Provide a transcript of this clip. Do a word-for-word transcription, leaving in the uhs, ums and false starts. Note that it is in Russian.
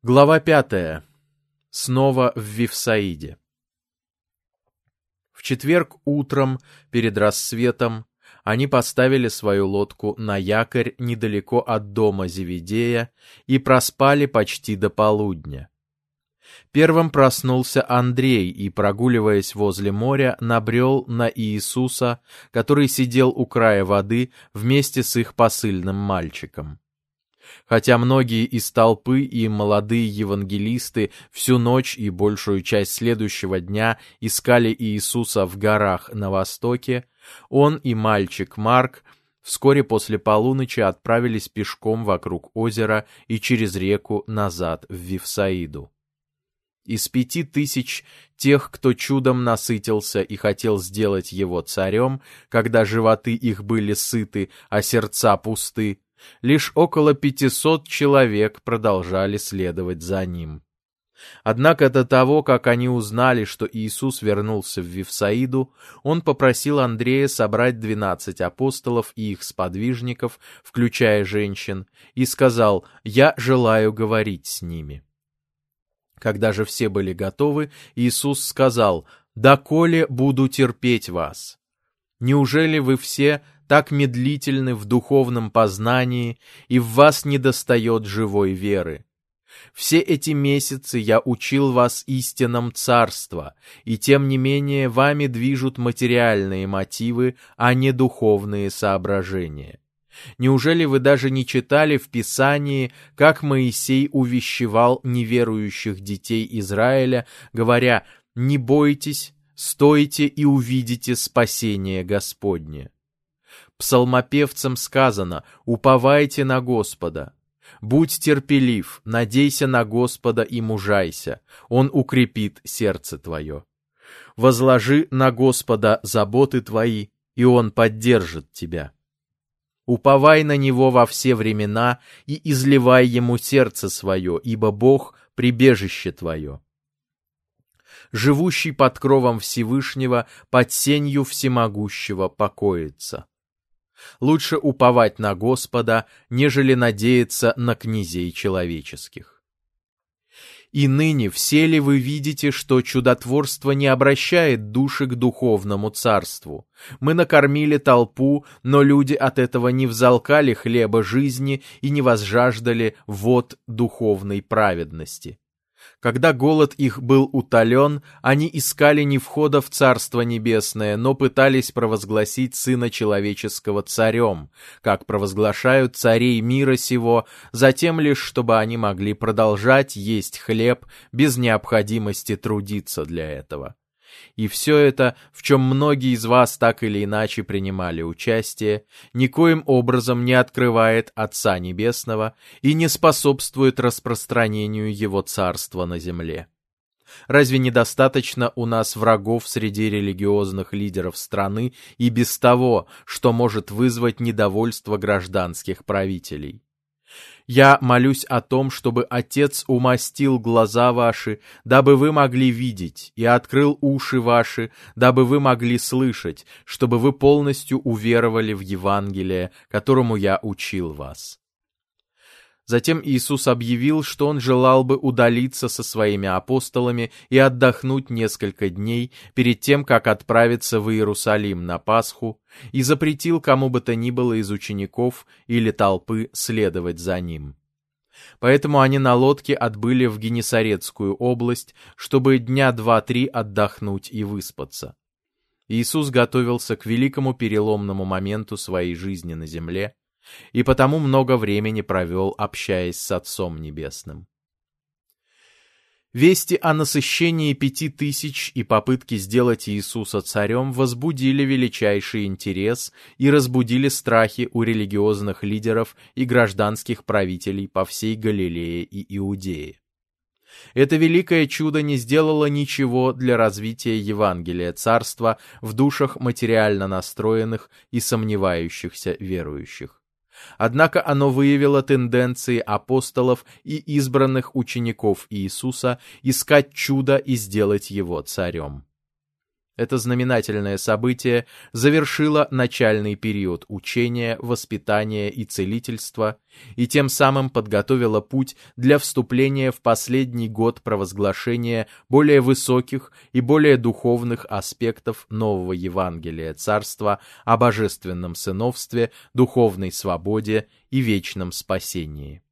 Глава пятая. Снова в Вифсаиде. В четверг утром, перед рассветом, они поставили свою лодку на якорь недалеко от дома Зеведея и проспали почти до полудня. Первым проснулся Андрей и, прогуливаясь возле моря, набрел на Иисуса, который сидел у края воды вместе с их посыльным мальчиком. Хотя многие из толпы и молодые евангелисты всю ночь и большую часть следующего дня искали Иисуса в горах на востоке, он и мальчик Марк вскоре после полуночи отправились пешком вокруг озера и через реку назад в Вифсаиду. Из пяти тысяч тех, кто чудом насытился и хотел сделать его царем, когда животы их были сыты, а сердца пусты, лишь около пятисот человек продолжали следовать за ним. Однако до того, как они узнали, что Иисус вернулся в Вифсаиду, он попросил Андрея собрать двенадцать апостолов и их сподвижников, включая женщин, и сказал: «Я желаю говорить с ними». Когда же все были готовы, Иисус сказал: «Доколе буду терпеть вас? Неужели вы все так медлительны в духовном познании, и в вас недостает живой веры? Все эти месяцы я учил вас истинам царства, и тем не менее вами движут материальные мотивы, а не духовные соображения. Неужели вы даже не читали в Писании, как Моисей увещевал неверующих детей Израиля, говоря: «Не бойтесь, стойте и увидите спасение Господне»? Псалмопевцам сказано: «Уповайте на Господа». «Будь терпелив, надейся на Господа и мужайся, Он укрепит сердце твое. Возложи на Господа заботы твои, и Он поддержит тебя. Уповай на Него во все времена и изливай Ему сердце свое, ибо Бог — прибежище твое. Живущий под кровом Всевышнего, под сенью Всемогущего покоится. Лучше уповать на Господа, нежели надеяться на князей человеческих. И ныне все ли вы видите, что чудотворство не обращает души к духовному царству? Мы накормили толпу, но люди от этого не взалкали хлеба жизни и не возжаждали вод духовной праведности. Когда голод их был утолен, они искали не входа в Царство Небесное, но пытались провозгласить Сына Человеческого царем, как провозглашают царей мира сего, затем лишь, чтобы они могли продолжать есть хлеб без необходимости трудиться для этого. И все это, в чем многие из вас так или иначе принимали участие, никоим образом не открывает Отца Небесного и не способствует распространению Его Царства на земле. Разве недостаточно у нас врагов среди религиозных лидеров страны и без того, что может вызвать недовольство гражданских правителей? Я молюсь о том, чтобы Отец умастил глаза ваши, дабы вы могли видеть, и открыл уши ваши, дабы вы могли слышать, чтобы вы полностью уверовали в Евангелие, которому я учил вас». Затем Иисус объявил, что Он желал бы удалиться со Своими апостолами и отдохнуть несколько дней перед тем, как отправиться в Иерусалим на Пасху, и запретил кому бы то ни было из учеников или толпы следовать за Ним. Поэтому они на лодке отбыли в Генесаретскую область, чтобы дня два-три отдохнуть и выспаться. Иисус готовился к великому переломному моменту своей жизни на земле, и потому много времени провел, общаясь с Отцом Небесным. Вести о насыщении пяти тысяч и попытки сделать Иисуса царем возбудили величайший интерес и разбудили страхи у религиозных лидеров и гражданских правителей по всей Галилее и Иудее. Это великое чудо не сделало ничего для развития Евангелия Царства в душах материально настроенных и сомневающихся верующих. Однако оно выявило тенденции апостолов и избранных учеников Иисуса искать чудо и сделать Его царем. Это знаменательное событие завершило начальный период учения, воспитания и целительства и тем самым подготовило путь для вступления в последний год провозглашения более высоких и более духовных аспектов нового Евангелия Царства о божественном сыновстве, духовной свободе и вечном спасении.